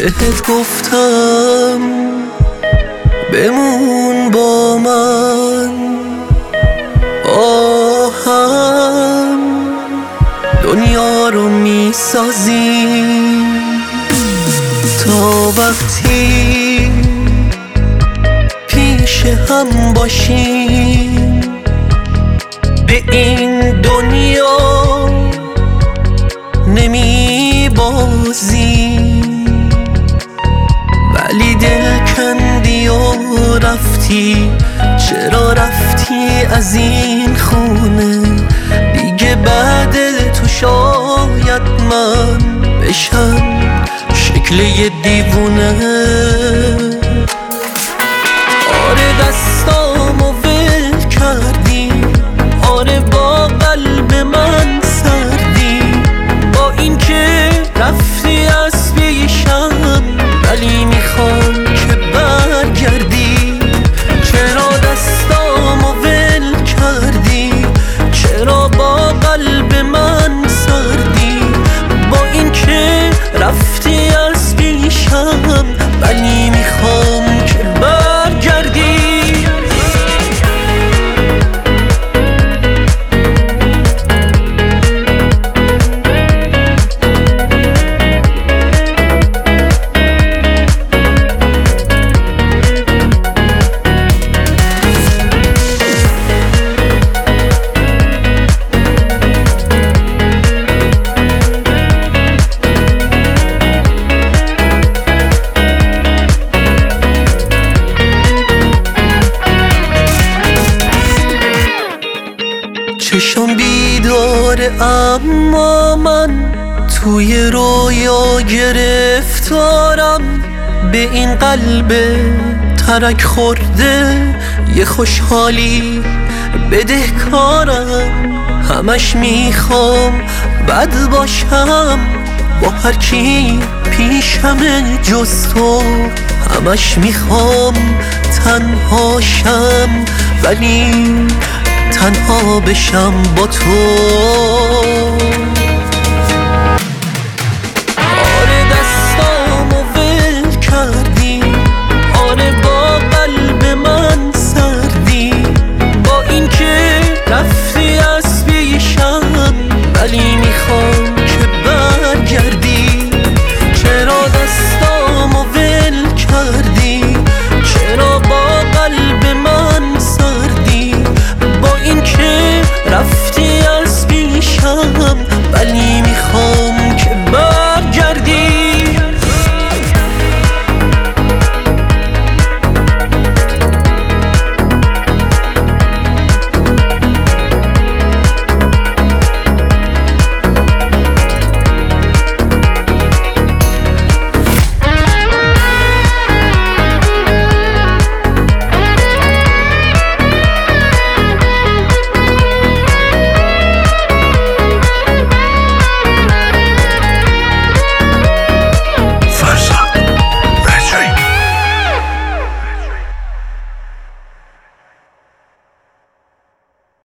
بهت گفتم بمون با من، با هم دنیا رو میسازیم تا وقتی پیش هم باشیم به این دنیا نمی بازیم. ولی دل کندی و رفتی، چرا رفتی از این خونه؟ دیگه بعد تو شاید من بشم شکل یه دیوونه. آره دستامو ول کردی، آره با قلب من سردی، با این که رفتی از پیشم ولی میخوام که برگردی. چرا دستامو ول کردی، چرا با قلب من سردی، با این که رفتی از پیشم ولی میخوام که برگردی. چشم بیداره اما من توی رویا گرفتارم، به این قلب ترک خورده یه خوشحالی بدهکارم. همش میخوام بد باشم با هر کی پیشمه جز تو، همش میخوام تنهاشم ولی تنها بشم با تو. آره دستامو ول کردی، آره با قلب من سردی، با این که رفتی از پیشم ولی میخوام که برگردی. چرا دستامو ول کردی، چرا با قلب من سردی، با این که رفتی از پیشم ولی